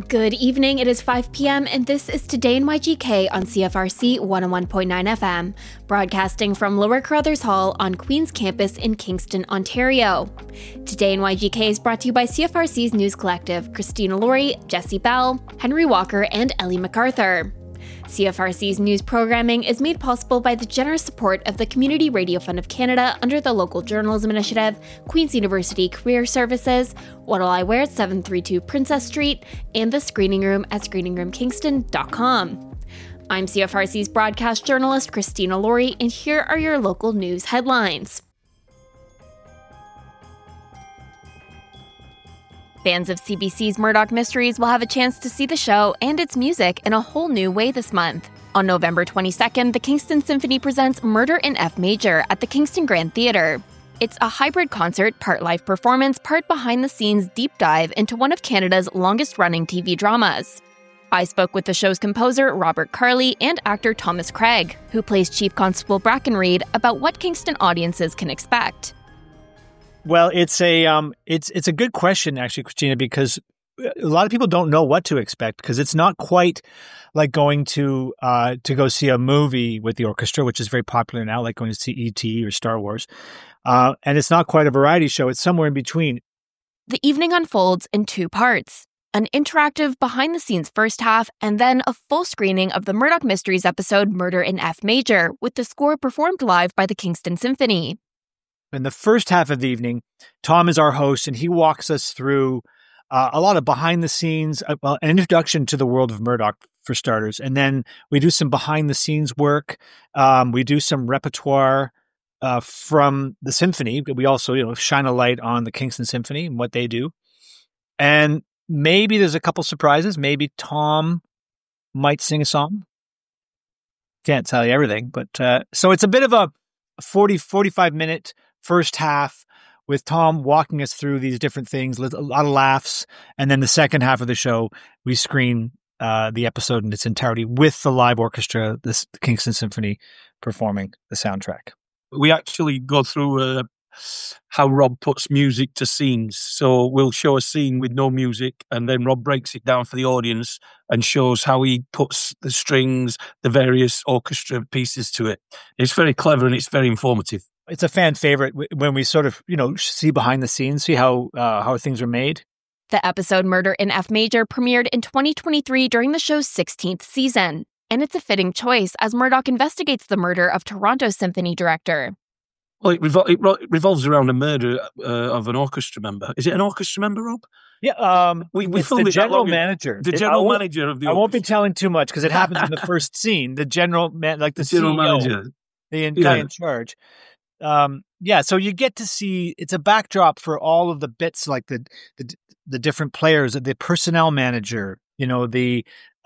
Good evening, it is 5 p.m. and this is Today in YGK on CFRC 101.9 FM, broadcasting from Lower Carruthers Hall on Queen's Campus in Kingston, Ontario. Today in YGK is brought to you by CFRC's News Collective, Christina Laurie, Jesse Bell, Henry Walker, and Ellie MacArthur. CFRC's news programming is made possible by the generous support of the Community Radio Fund of Canada under the Local Journalism Initiative, Queen's University Career Services, What'll I Wear at 732 Princess Street, and the Screening Room at screeningroomkingston.com. I'm CFRC's broadcast journalist Christina Laurie, and here are your local news headlines. Fans of CBC's Murdoch Mysteries will have a chance to see the show and its music in a whole new way this month. On November 22nd, the Kingston Symphony presents Murder in F Major at the Kingston Grand Theatre. It's a hybrid concert, part live performance, part behind-the-scenes deep dive into one of Canada's longest-running TV dramas. I spoke with the show's composer, Robert Carley, and actor Thomas Craig, who plays Chief Constable Brackenreed, about what Kingston audiences can expect. Well, it's a good question, actually, Christina, because a lot of people don't know what to expect because it's not quite like going to go see a movie with the orchestra, which is very popular now, like going to see E.T. or Star Wars. And it's not quite a variety show. It's somewhere in between. The evening unfolds in two parts, an interactive behind-the-scenes first half, and then a full screening of the Murdoch Mysteries episode Murder in F Major, with the score performed live by the Kingston Symphony. In the first half of the evening, Tom is our host, and he walks us through a lot of behind-the-scenes, an introduction to the world of Murdoch, for starters. And then we do some behind-the-scenes work. We do some repertoire from the symphony. We also, shine a light on the Kingston Symphony and what they do. And maybe there's a couple surprises. Maybe Tom might sing a song. Can't tell you everything, but so it's a bit of a 45-minute first half with Tom walking us through these different things, a lot of laughs. And then the second half of the show, we screen the episode in its entirety with the live orchestra, the Kingston Symphony performing the soundtrack. We actually go through how Rob puts music to scenes. So we'll show a scene with no music, and then Rob breaks it down for the audience and shows how he puts the strings, the various orchestra pieces to it. It's very clever and it's very informative. It's a fan favorite when we sort of, see behind the scenes, see how things are made. The episode Murder in F Major premiered in 2023 during the show's 16th season. And it's a fitting choice as Murdoch investigates the murder of Toronto Symphony director. Well, it revolves around a murder of an orchestra member. Is it an orchestra member, Rob? Yeah, we it's the general manager. The general manager of the orchestra. I won't be telling too much because it happens in the first scene. The general the general CEO, manager, the guy in charge. So you get to see, it's a backdrop for all of the bits, like the different players, the personnel manager, the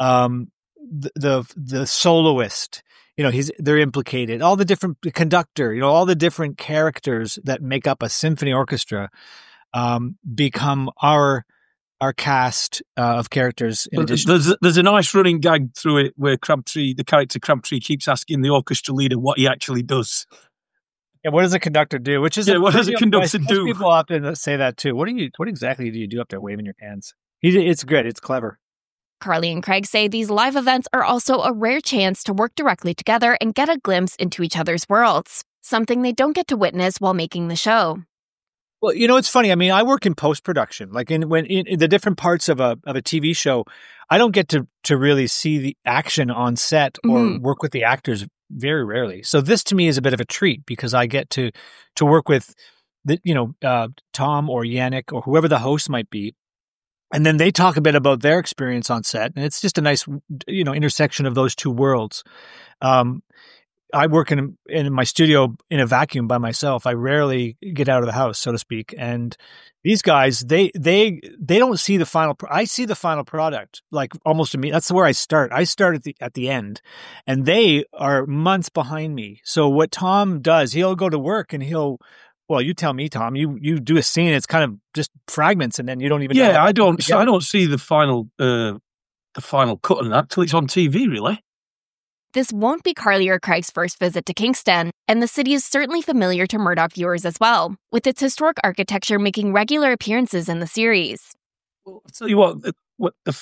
soloist, they're implicated, all the different, the conductor, all the different characters that make up a symphony orchestra, become our cast of characters. There's a nice running gag through it where the character Crabtree keeps asking the orchestra leader what he actually does. Yeah, what does a conductor do? What does a conductor do? People often say that too. What exactly do you do up there waving your hands? It's good. It's clever. Carley and Craig say these live events are also a rare chance to work directly together and get a glimpse into each other's worlds, something they don't get to witness while making the show. Well, it's funny. I mean, I work in post-production. Like in the different parts of a TV show, I don't get to really see the action on set or work with the actors very rarely. So this to me is a bit of a treat because I get to work with Tom or Yannick or whoever the host might be. And then they talk a bit about their experience on set. And it's just a nice, intersection of those two worlds. I work in my studio in a vacuum by myself. I rarely get out of the house, so to speak. And these guys, they don't see the final. I see the final product like almost immediately. That's where I start. I start at the end, and they are months behind me. So what Tom does, he'll go to work and well, you tell me, Tom. You do a scene. It's kind of just fragments, and then you don't even. Yeah, know I don't see the final cut on that till it's on TV. Really. This won't be Carley or Craig's first visit to Kingston, and the city is certainly familiar to Murdoch viewers as well, with its historic architecture making regular appearances in the series. Well, I'll tell you what, the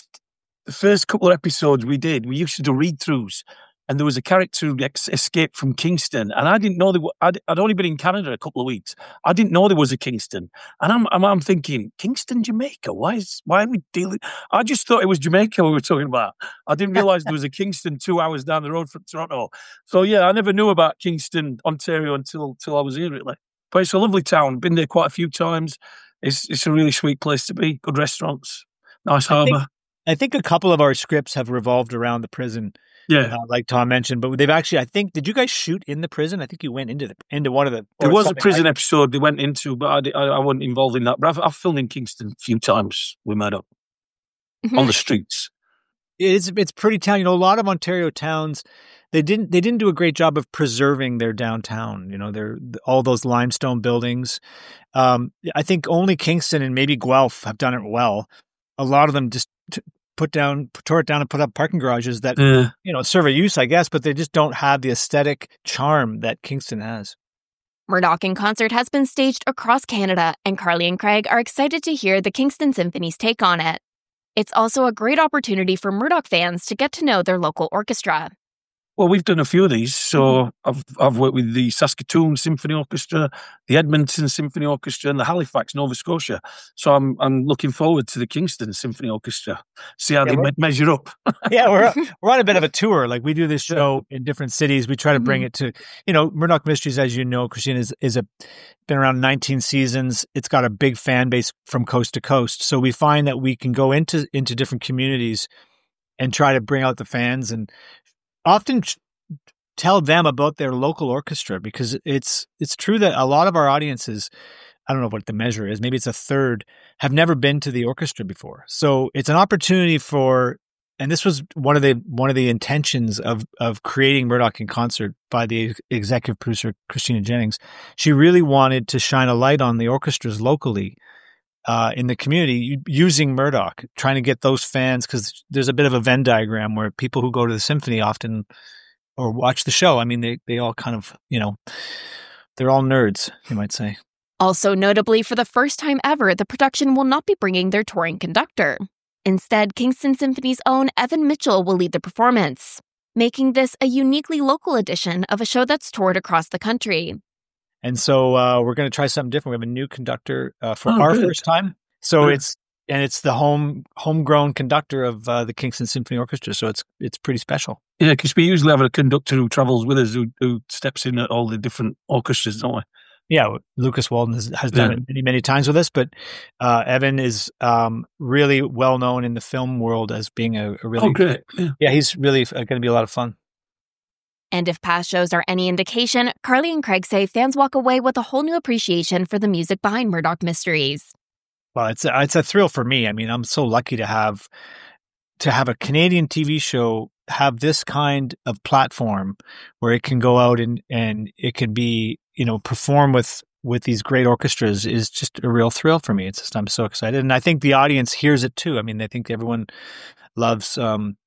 first couple of episodes we did, we used to do read-throughs, and there was a character who escaped from Kingston, and I didn't know I'd only been in Canada a couple of weeks. I didn't know there was a Kingston, and I'm thinking, Kingston, Jamaica. Why are we dealing? I just thought it was Jamaica we were talking about. I didn't realize there was a Kingston 2 hours down the road from Toronto. So yeah, I never knew about Kingston, Ontario until I was here, really. But it's a lovely town. Been there quite a few times. It's a really sweet place to be. Good restaurants, nice harbour. I think a couple of our scripts have revolved around the prison. Yeah, like Tom mentioned, but they've actually, I think, did you guys shoot in the prison? I think you went into one of the. There was a prison episode they went into, but I wasn't involved in that. But I've filmed in Kingston a few times with Murdoch on the streets. It's pretty town. A lot of Ontario towns, they didn't do a great job of preserving their downtown. They're all those limestone buildings. I think only Kingston and maybe Guelph have done it well. A lot of them just tore it down and put up parking garages that, serve a use, I guess, but they just don't have the aesthetic charm that Kingston has. Murdoch in Concert has been staged across Canada, and Carly and Craig are excited to hear the Kingston Symphony's take on it. It's also a great opportunity for Murdoch fans to get to know their local orchestra. Well, we've done a few of these. So I've worked with the Saskatoon Symphony Orchestra, the Edmonton Symphony Orchestra, and the Halifax, Nova Scotia. So I'm looking forward to the Kingston Symphony Orchestra. See how they measure up. Yeah, we're on a bit of a tour. Like, we do this show in different cities. We try to bring it to, Murdoch Mysteries, as you know, Christine, is been around 19 seasons. It's got a big fan base from coast to coast. So we find that we can go into different communities and try to bring out the fans and often tell them about their local orchestra, because it's true that a lot of our audiences, I don't know what the measure is, maybe it's a third, have never been to the orchestra before. So it's an opportunity and this was one of the intentions of creating Murdoch in Concert by the executive producer, Christina Jennings. She really wanted to shine a light on the orchestras locally in the community using Murdoch, trying to get those fans, because there's a bit of a Venn diagram where people who go to the symphony often or watch the show, I mean, they all kind of, they're all nerds, you might say. Also notably, for the first time ever, the production will not be bringing their touring conductor. Instead, Kingston Symphony's own Evan Mitchell will lead the performance, making this a uniquely local edition of a show that's toured across the country. And so we're going to try something different. We have a new conductor for our first time. So it's the homegrown conductor of the Kingston Symphony Orchestra. So it's pretty special. Yeah, because we usually have a conductor who travels with us, who steps in at all the different orchestras, don't we? Yeah, Lucas Walden has done it many, many times with us. But Evan is really well known in the film world as being a really... Oh, great. Yeah, he's really going to be a lot of fun. And if past shows are any indication, Carly and Craig say fans walk away with a whole new appreciation for the music behind Murdoch Mysteries. Well, it's a thrill for me. I mean, I'm so lucky to have a Canadian TV show have this kind of platform where it can go out and it can be, perform with these great orchestras is just a real thrill for me. It's just, I'm so excited. And I think the audience hears it too. I mean, I think everyone loves,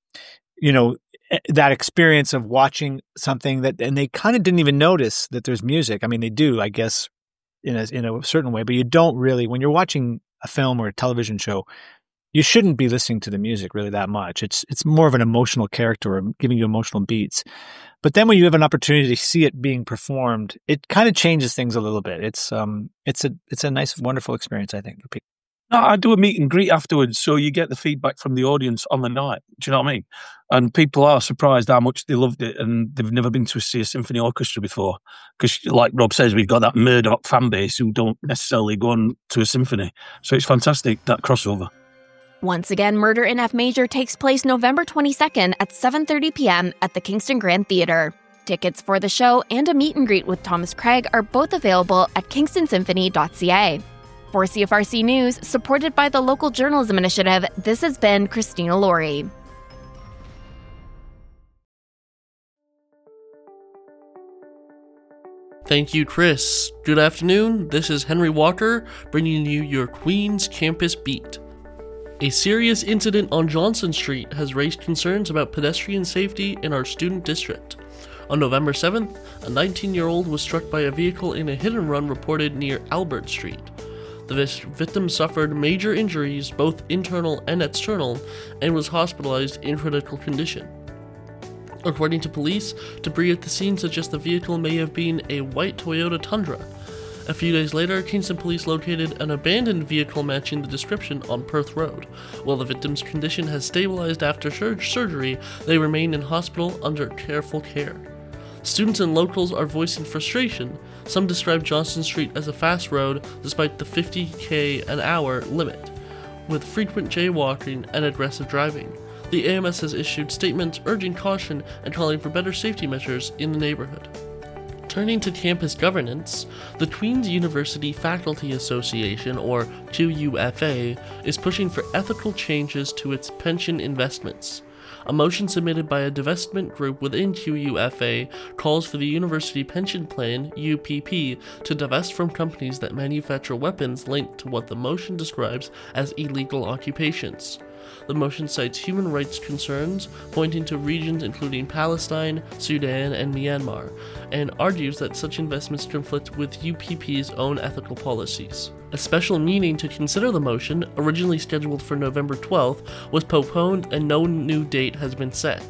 that experience of watching something and they kind of didn't even notice that there's music. I mean, they do, I guess, in a certain way, but you don't really, when you're watching a film or a television show, you shouldn't be listening to the music really that much. It's more of an emotional character or giving you emotional beats. But then when you have an opportunity to see it being performed, it kind of changes things a little bit. It's a nice, wonderful experience, I think, for people. No, I do a meet and greet afterwards, so you get the feedback from the audience on the night. Do you know what I mean? And people are surprised how much they loved it, and they've never been to see a symphony orchestra before. Because, like Rob says, we've got that Murdoch fan base who don't necessarily go on to a symphony. So it's fantastic, that crossover. Once again, Murder in F Major takes place November 22nd at 7:30 p.m. at the Kingston Grand Theatre. Tickets for the show and a meet and greet with Thomas Craig are both available at kingstonsymphony.ca. For CFRC News, supported by the Local Journalism Initiative, this has been Christina Laurie. Thank you, Chris. Good afternoon. This is Henry Walker, bringing you your Queen's Campus Beat. A serious incident on Johnson Street has raised concerns about pedestrian safety in our student district. On November 7th, a 19-year-old was struck by a vehicle in a hit-and-run reported near Albert Street. The victim suffered major injuries, both internal and external, and was hospitalized in critical condition. According to police, debris at the scene suggests the vehicle may have been a white Toyota Tundra. A few days later, Kingston police located an abandoned vehicle matching the description on Perth Road. While the victim's condition has stabilized after surgery, they remain in hospital under careful care. Students and locals are voicing frustration. Some describe Johnston Street as a fast road despite the 50 an hour limit, with frequent jaywalking and aggressive driving. The AMS has issued statements urging caution and calling for better safety measures in the neighborhood. Turning to campus governance, the Queen's University Faculty Association, or QUFA, is pushing for ethical changes to its pension investments. A motion submitted by a divestment group within QUFA calls for the University Pension Plan, UPP, to divest from companies that manufacture weapons linked to what the motion describes as illegal occupations. The motion cites human rights concerns, pointing to regions including Palestine, Sudan, and Myanmar, and argues that such investments conflict with UPP's own ethical policies. A special meeting to consider the motion, originally scheduled for November 12th, was postponed and no new date has been set.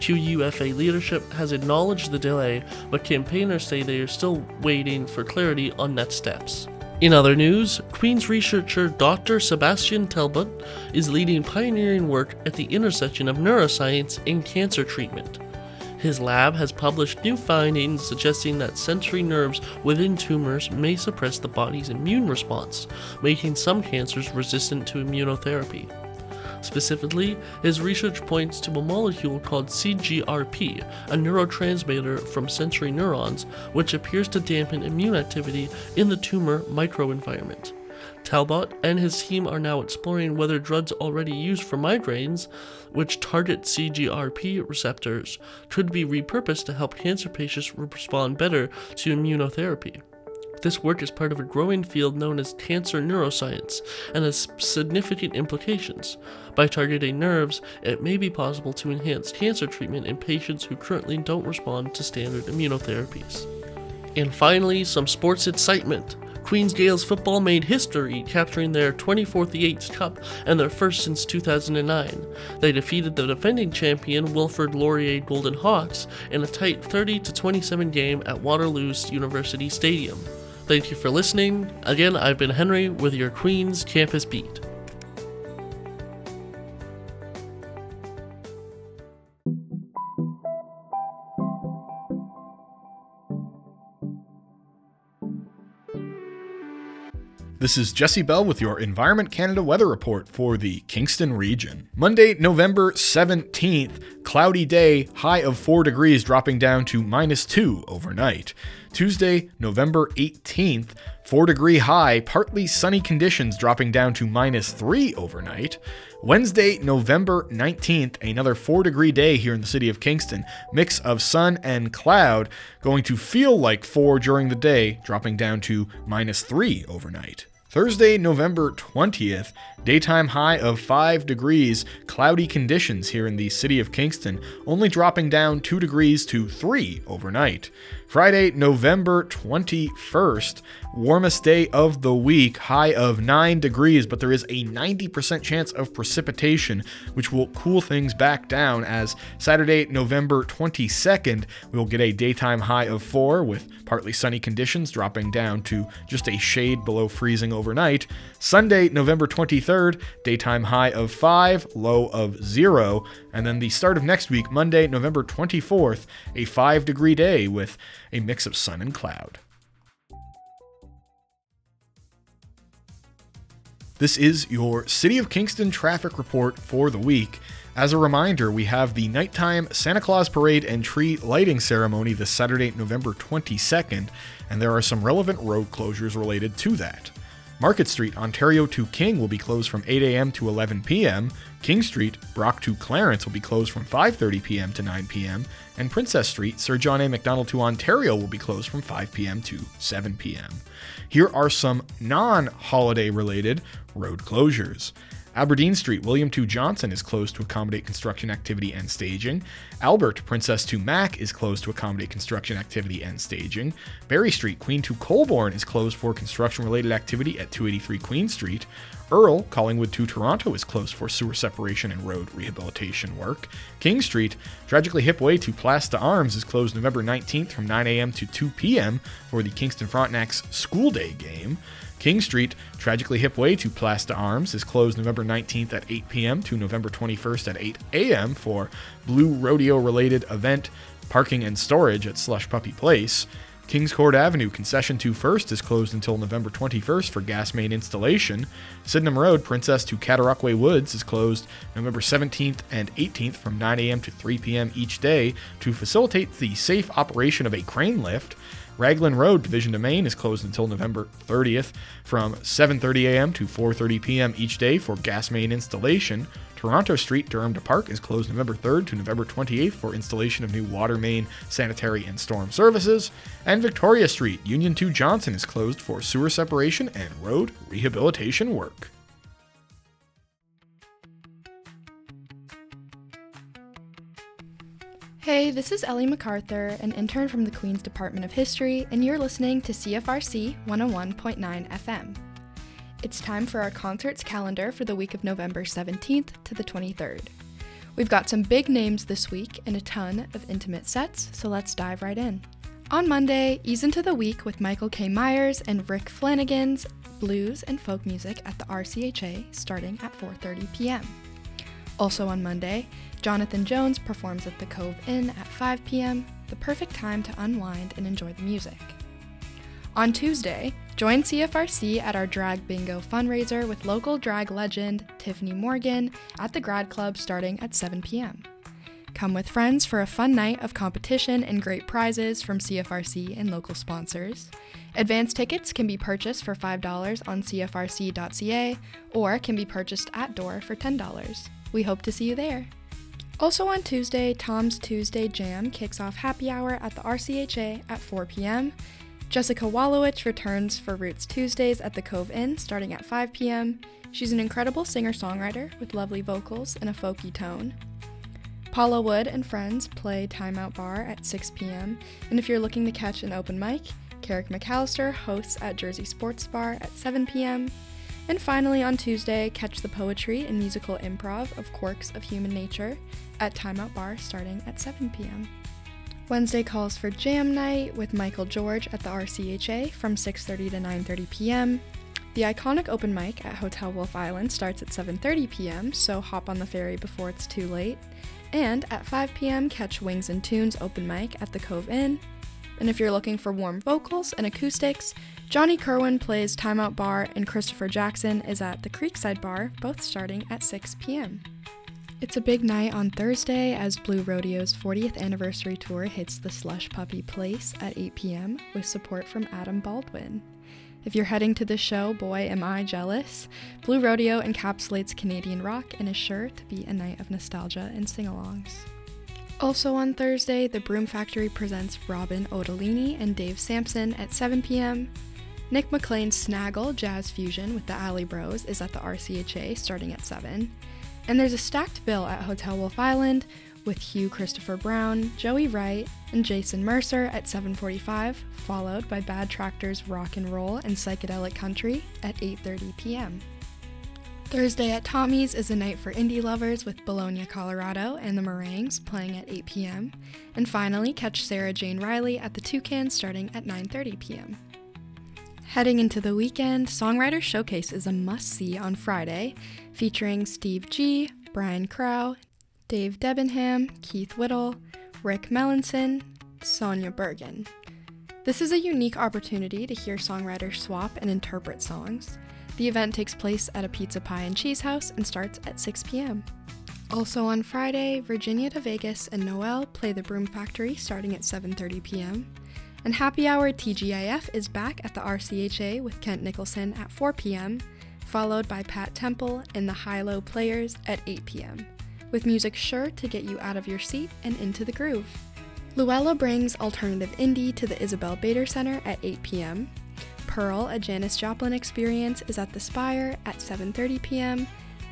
QUFA leadership has acknowledged the delay, but campaigners say they are still waiting for clarity on next steps. In other news, Queen's researcher Dr. Sebastian Talbot is leading pioneering work at the intersection of neuroscience and cancer treatment. His lab has published new findings suggesting that sensory nerves within tumors may suppress the body's immune response, making some cancers resistant to immunotherapy. Specifically, his research points to a molecule called CGRP, a neurotransmitter from sensory neurons, which appears to dampen immune activity in the tumor microenvironment. Talbot and his team are now exploring whether drugs already used for migraines, which target CGRP receptors, could be repurposed to help cancer patients respond better to immunotherapy. This work is part of a growing field known as cancer neuroscience and has significant implications. By targeting nerves, it may be possible to enhance cancer treatment in patients who currently don't respond to standard immunotherapies. And finally, some sports excitement. Queen's Gaels football made history, capturing their 24th Yates Cup and their first since 2009. They defeated the defending champion Wilfrid Laurier Golden Hawks in a tight 30-27 game at Waterloo's University Stadium. Thank you for listening. Again, I've been Henry with your Queen's Campus Beat. This is Jesse Bell with your Environment Canada weather report for the Kingston region. Monday, November 17th, cloudy day, high of 4 degrees, dropping down to -2 overnight. Tuesday, November 18th, 4-degree high, partly sunny conditions, dropping down to -3 overnight. Wednesday, November 19th, another 4-degree day here in the city of Kingston. Mix of sun and cloud, going to feel like 4 during the day, dropping down to -3 overnight. Thursday, November 20th, daytime high of 5 degrees, cloudy conditions here in the city of Kingston, only dropping down 2 degrees to 3 overnight. Friday, November 21st, warmest day of the week, high of 9 degrees, but there is a 90% chance of precipitation, which will cool things back down, as Saturday, November 22nd, we will get a daytime high of 4 with partly sunny conditions, dropping down to just a shade below freezing overnight. Sunday, November 23rd, daytime high of 5, low of 0. And then the start of next week, Monday, November 24th, a 5-degree day with a mix of sun and cloud. This is your City of Kingston traffic report for the week. As a reminder, we have the nighttime Santa Claus Parade and tree lighting ceremony this Saturday, November 22nd, and there are some relevant road closures related to that. Market Street, Ontario to King will be closed from 8 a.m. to 11 p.m. King Street, Brock to Clarence will be closed from 5:30 p.m. to 9 p.m. And Princess Street, Sir John A. Macdonald to Ontario will be closed from 5 p.m. to 7 p.m. Here are some non-holiday related road closures. Aberdeen Street, William II Johnson is closed to accommodate construction activity and staging. Albert, Princess II Mac is closed to accommodate construction activity and staging. Berry Street, Queen II Colborne is closed for construction-related activity at 283 Queen Street. Earl, Collingwood II Toronto is closed for sewer separation and road rehabilitation work. King Street, Tragically Hip Way to Place d'Armes is closed November 19th from 9 a.m. to 2 p.m. for the Kingston Frontenac's School Day game. King Street, Tragically Hip Way to Place d'Armes is closed November 19th at 8 p.m. to November 21st at 8 a.m. for Blue Rodeo-related event, parking and storage at Slush Puppy Place. Kings Court Avenue, Concession 2 First is closed until November 21st for gas main installation. Sydenham Road, Princess to Cataraqui Woods is closed November 17th and 18th from 9 a.m. to 3 p.m. each day to facilitate the safe operation of a crane lift. Raglan Road, Division to Main is closed until November 30th from 7:30 a.m. to 4:30 p.m. each day for gas main installation. Toronto Street, Durham to Park is closed November 3rd to November 28th for installation of new water main, sanitary, and storm services. And Victoria Street, Union 2 Johnson is closed for sewer separation and road rehabilitation work. Hey, this is Ellie MacArthur, an intern from the Queen's Department of History, and you're listening to CFRC 101.9 FM. It's time for our concerts calendar for the week of November 17th to the 23rd. We've got some big names this week and a ton of intimate sets, so let's dive right in. On Monday, ease into the week with Michael K. Myers and Rick Flanagan's blues and folk music at the RCHA starting at 4:30 p.m. Also on Monday, Jonathan Jones performs at the Cove Inn at 5 p.m., the perfect time to unwind and enjoy the music. On Tuesday, join CFRC at our Drag Bingo fundraiser with local drag legend Tiffany Morgan at the Grad Club starting at 7 p.m. Come with friends for a fun night of competition and great prizes from CFRC and local sponsors. Advance tickets can be purchased for $5 on cfrc.ca or can be purchased at door for $10. We hope to see you there. Also on Tuesday, Tom's Tuesday Jam kicks off happy hour at the RCHA at 4 p.m. Jessica Wallowich returns for Roots Tuesdays at the Cove Inn starting at 5 p.m. She's an incredible singer-songwriter with lovely vocals and a folky tone. Paula Wood and friends play Time Out Bar at 6 p.m. And if you're looking to catch an open mic, Carrick McAllister hosts at Jersey Sports Bar at 7 p.m. And finally on Tuesday, catch the poetry and musical improv of Quirks of Human Nature at Time Out Bar starting at 7 p.m. Wednesday calls for Jam Night with Michael George at the RCHA from 6:30 to 9:30 p.m. The iconic open mic at Hotel Wolf Island starts at 7:30 p.m., so hop on the ferry before it's too late. And at 5 p.m., catch Wings and Tunes open mic at the Cove Inn. And if you're looking for warm vocals and acoustics, Johnny Kerwin plays Time Out Bar and Christopher Jackson is at the Creekside Bar, both starting at 6 p.m. It's a big night on Thursday as Blue Rodeo's 40th anniversary tour hits the Slush Puppy Place at 8 p.m. with support from Adam Baldwin. If you're heading to the show, boy am I jealous. Blue Rodeo encapsulates Canadian rock and is sure to be a night of nostalgia and sing-alongs. Also on Thursday, the Broom Factory presents Robin Odolini and Dave Sampson at 7 p.m. Nick McLean's Snaggle Jazz Fusion with the Alley Bros is at the RCHA starting at 7. And there's a stacked bill at Hotel Wolf Island with Hugh Christopher Brown, Joey Wright, and Jason Mercer at 7:45, followed by Bad Tractors Rock and Roll and Psychedelic Country at 8:30 p.m. Thursday at Tommy's is a night for indie lovers with Bologna, Colorado and the Meringues playing at 8 p.m. And finally, catch Sarah Jane Riley at the Toucan starting at 9:30 p.m. Heading into the weekend, Songwriter Showcase is a must-see on Friday, featuring Steve G., Brian Crow, Dave Debenham, Keith Whittle, Rick Melanson, Sonia Bergen. This is a unique opportunity to hear songwriters swap and interpret songs. The event takes place at a pizza pie and cheese house and starts at 6 p.m. Also on Friday, Virginia de Vegas and Noel play the Broom Factory starting at 7:30 p.m. And Happy Hour TGIF is back at the RCHA with Kent Nicholson at 4 p.m., followed by Pat Temple and the High-Low Players at 8 p.m., with music sure to get you out of your seat and into the groove. Luella brings alternative indie to the Isabel Bader Center at 8 p.m. Pearl, a Janis Joplin experience, is at the Spire at 7:30 p.m.,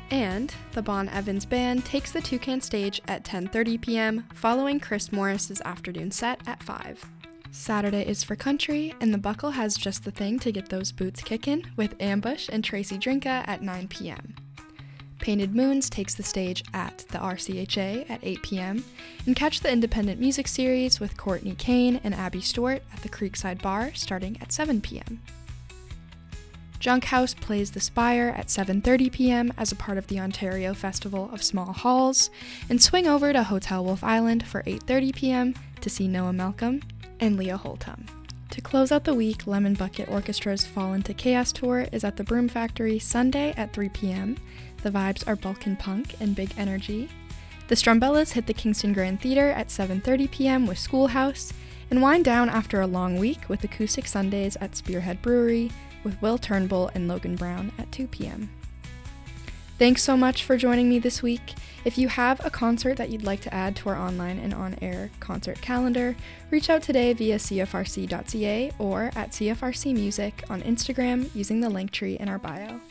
And the Bon Evans Band takes the Toucan stage at 10:30 p.m., following Chris Morris's afternoon set at 5. Saturday is for country, and the Buckle has just the thing to get those boots kickin' with Ambush and Tracy Drinka at 9 p.m. Painted Moons takes the stage at the RCHA at 8 p.m., and catch the independent music series with Courtney Kane and Abby Stewart at the Creekside Bar starting at 7 p.m. Junk House plays The Spire at 7:30 p.m. as a part of the Ontario Festival of Small Halls, and swing over to Hotel Wolf Island for 8:30 p.m. to see Noah Malcolm and Leah Holtum. To close out the week, Lemon Bucket Orchestra's Fall Into Chaos tour is at the Broom Factory Sunday at 3 p.m. The vibes are Balkan Punk and Big Energy. The Strumbellas hit the Kingston Grand Theatre at 7:30 p.m. with Schoolhouse, and wind down after a long week with Acoustic Sundays at Spearhead Brewery with Will Turnbull and Logan Brown at 2 p.m. Thanks so much for joining me this week. If you have a concert that you'd like to add to our online and on-air concert calendar, reach out today via cfrc.ca or at CFRC Music on Instagram using the link tree in our bio.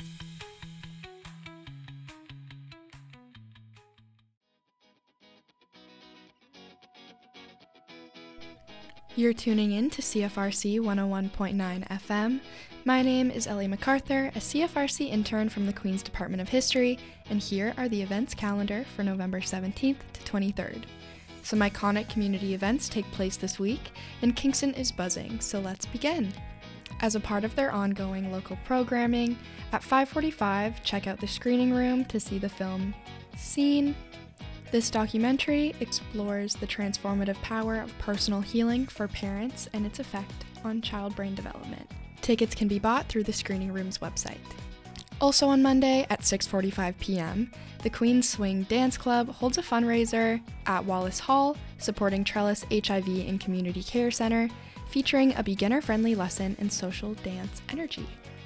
You're tuning in to CFRC 101.9 FM. My name is Ellie MacArthur, a CFRC intern from the Queen's Department of History, and here are the events calendar for November 17th to 23rd. Some iconic community events take place this week, and Kingston is buzzing, so let's begin. As a part of their ongoing local programming, at 5:45, check out the screening room to see the film Scene. This documentary explores the transformative power of personal healing for parents and its effect on child brain development. Tickets can be bought through the screening room's website. Also on Monday at 6:45 p.m., the Queen's Swing Dance Club holds a fundraiser at Wallace Hall, supporting Trellis HIV and Community Care Center, featuring a beginner-friendly lesson in social dance energy.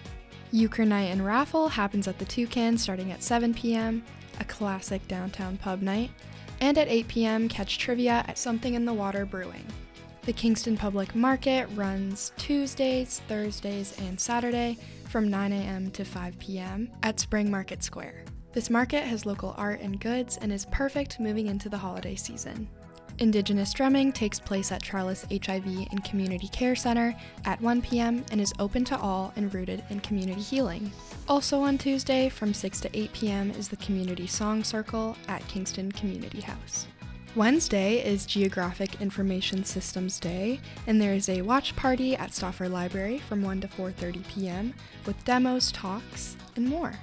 Euchre Night and Raffle happens at the Toucan starting at 7 p.m., a classic downtown pub night, and at 8 p.m. catch trivia at Something in the Water Brewing. The Kingston Public Market runs Tuesdays, Thursdays, and Saturday from 9 a.m. to 5 p.m. at Spring Market Square. This market has local art and goods and is perfect moving into the holiday season. Indigenous drumming takes place at Trellis HIV and Community Care Center at 1 p.m. and is open to all and rooted in community healing. Also on Tuesday from 6 to 8 p.m. is the Community Song Circle at Kingston Community House. Wednesday is Geographic Information Systems Day, and there is a watch party at Stauffer Library from 1 to 4:30 p.m. with demos, talks, and more.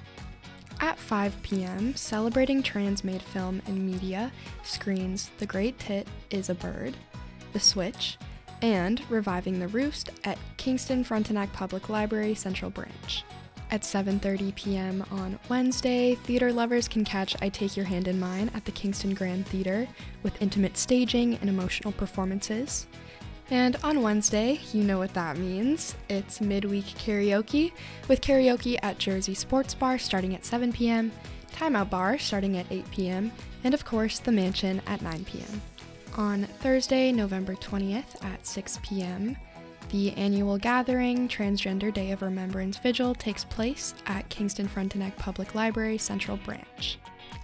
At 5 p.m., Celebrating Transmade Film and Media screens The Great Tit is a Bird, The Switch, and Reviving the Roost at Kingston Frontenac Public Library Central Branch. At 7:30 p.m. on Wednesday, theater lovers can catch I Take Your Hand in Mine at the Kingston Grand Theatre with intimate staging and emotional performances. And on Wednesday, you know what that means. It's midweek karaoke, with karaoke at Jersey Sports Bar starting at 7 p.m., Timeout Bar starting at 8 p.m., and of course, The Mansion at 9 p.m. On Thursday, November 20th at 6 p.m., the annual gathering Transgender Day of Remembrance Vigil takes place at Kingston Frontenac Public Library Central Branch.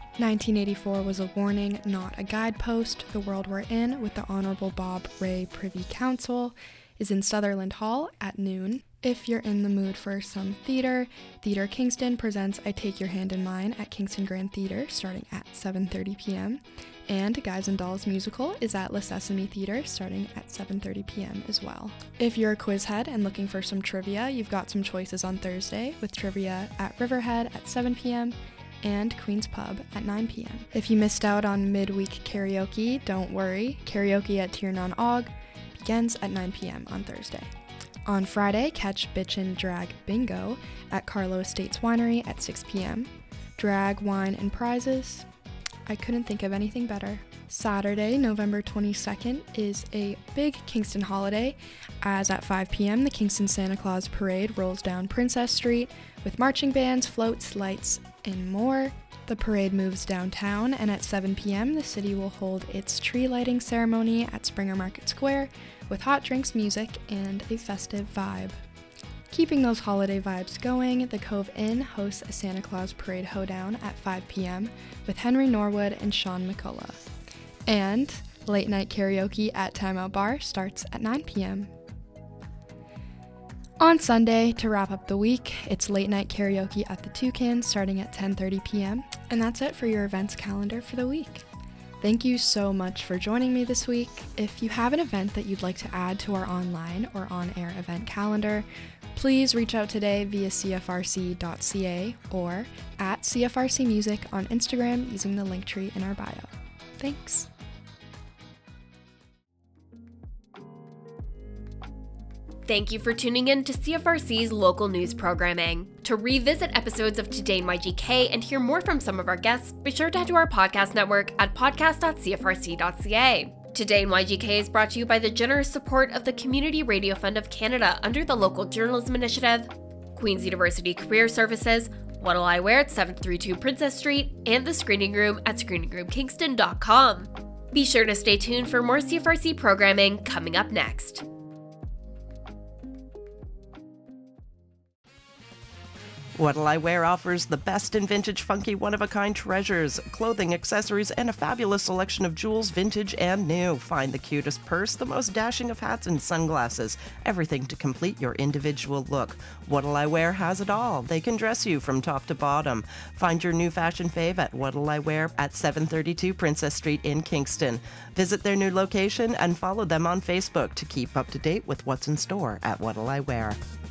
1984 was a warning, not a guidepost. The World We're In with the Honorable Bob Ray Privy Council is in Sutherland Hall at noon. If you're in the mood for some theater, Theatre Kingston presents I Take Your Hand in Mine at Kingston Grand Theatre starting at 7:30 p.m. And Guys and Dolls Musical is at La Sesame Theatre starting at 7:30 p.m. as well. If you're a quiz head and looking for some trivia, you've got some choices on Thursday with trivia at Riverhead at 7 p.m. and Queen's Pub at 9 p.m. If you missed out on midweek karaoke, don't worry. Karaoke at Tiernan Og begins at 9 p.m. on Thursday. On Friday, catch Bitchin' Drag Bingo at Carlo Estates Winery at 6 p.m. Drag, wine, and prizes. I couldn't think of anything better. Saturday, November 22nd, is a big Kingston holiday, as at 5 p.m. the Kingston Santa Claus Parade rolls down Princess Street with marching bands, floats, lights, and more. The parade moves downtown, and at 7 p.m. the city will hold its tree lighting ceremony at Springer Market Square with hot drinks, music, and a festive vibe. Keeping those holiday vibes going, the Cove Inn hosts a Santa Claus Parade Hoedown at 5 p.m. with Henry Norwood and Sean McCullough. And late night karaoke at Time Out Bar starts at 9 p.m. On Sunday, to wrap up the week, it's late night karaoke at the Toucan starting at 10:30 p.m. And that's it for your events calendar for the week. Thank you so much for joining me this week. If you have an event that you'd like to add to our online or on-air event calendar, please reach out today via cfrc.ca or at CFRC Music on Instagram using the link tree in our bio. Thanks. Thank you for tuning in to CFRC's local news programming. To revisit episodes of Today in YGK and hear more from some of our guests, be sure to head to our podcast network at podcast.cfrc.ca. Today in YGK is brought to you by the generous support of the Community Radio Fund of Canada under the Local Journalism Initiative, Queen's University Career Services, What'll I Wear at 732 Princess Street, and the Screening Room at screeningroomkingston.com. Be sure to stay tuned for more CFRC programming coming up next. What'll I Wear offers the best in vintage, funky, one-of-a-kind treasures, clothing, accessories, and a fabulous selection of jewels, vintage and new. Find the cutest purse, the most dashing of hats and sunglasses, everything to complete your individual look. What'll I Wear has it all. They can dress you from top to bottom. Find your new fashion fave at What'll I Wear at 732 Princess Street in Kingston. Visit their new location and follow them on Facebook to keep up to date with what's in store at What'll I Wear.